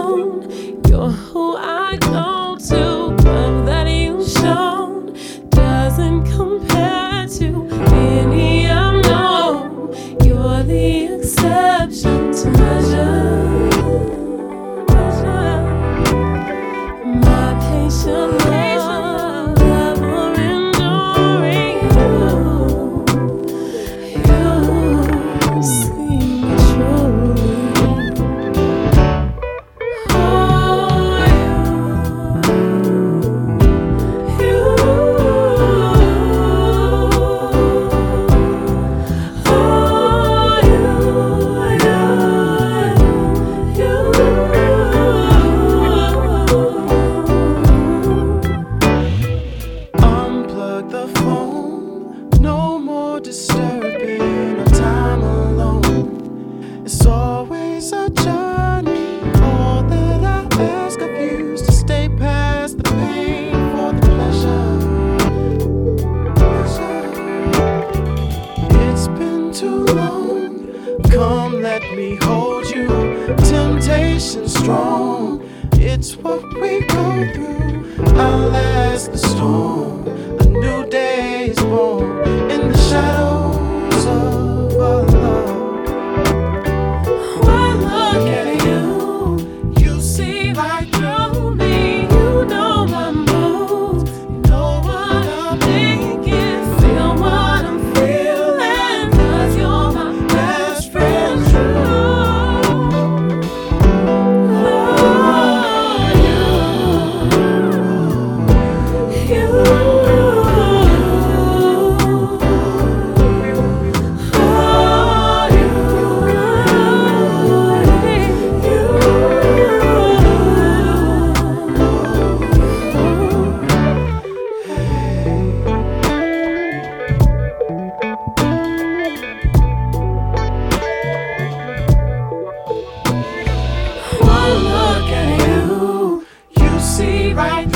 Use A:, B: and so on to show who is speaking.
A: known. You're who I go to. Love that you've shown doesn't compare to any I've known. You're the exception to measure. My patient love, ever enduring. You see me truly. Oh,
B: Unplug the phone, no more disturbing our time alone. It's always a journey. All that I ask of you is to stay past the pain for the pleasure. It's been too long. Come, let me hold you. Temptation strong. It's what we go through. Outlast the storm. A new day is born in the shadows of our love.
A: I look at you, you see right through me. You know my moods, you know what I'm thinking, feel what I'm feeling, 'cause you're my best friend, true. One look at you, you see right